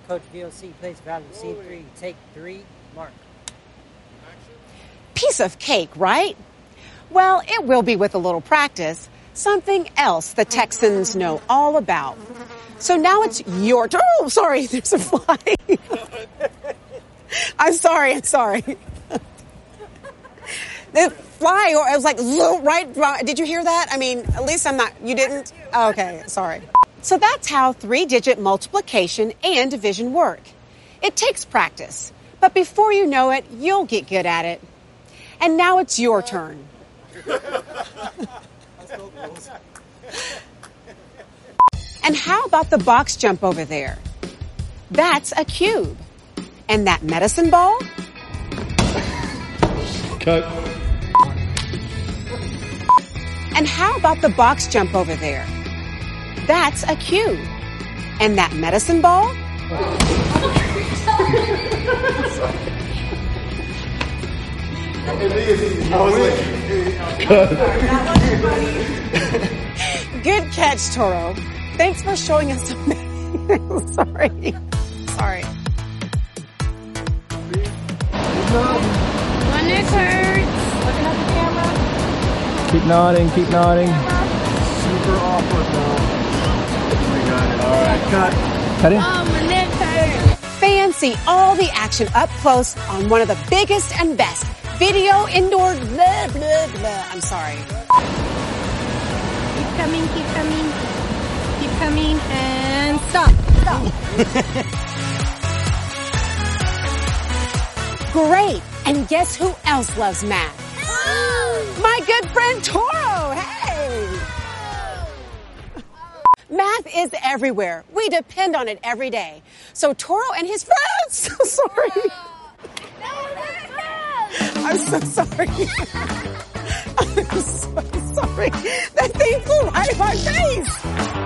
Coach VOC, place value, scene 3, take 3, mark. Piece of cake, right? Well, it will be with a little practice. Something else the Texans know all about. So now it's your turn. Oh, sorry, there's a fly. I'm sorry. The fly, or it was like right. Did you hear that? I mean, at least I'm not. You didn't? Oh, okay, sorry. So that's how 3-digit multiplication and division work. It takes practice, but before you know it, you'll get good at it. And now it's your turn. And how about the box jump over there? That's a cube. And that medicine ball? Cut. And how about the box jump over there? That's a cube. And that medicine ball? Good catch, Toro. Thanks for showing us. Sorry. My neck hurts. Looking at the camera. Keep nodding. Super awkward though. We got it. All right, cut. Cut it. Oh, my neck hurts. Fans see all the action up close on one of the biggest and best video indoor blah, blah, blah. I'm sorry. Keep coming, and stop. Great. And guess who else loves math? My good friend Toro. Hey. Math is everywhere. We depend on it every day. So Toro and his friends. Sorry. I'm so sorry. I'm so sorry. That thing flew right in my face.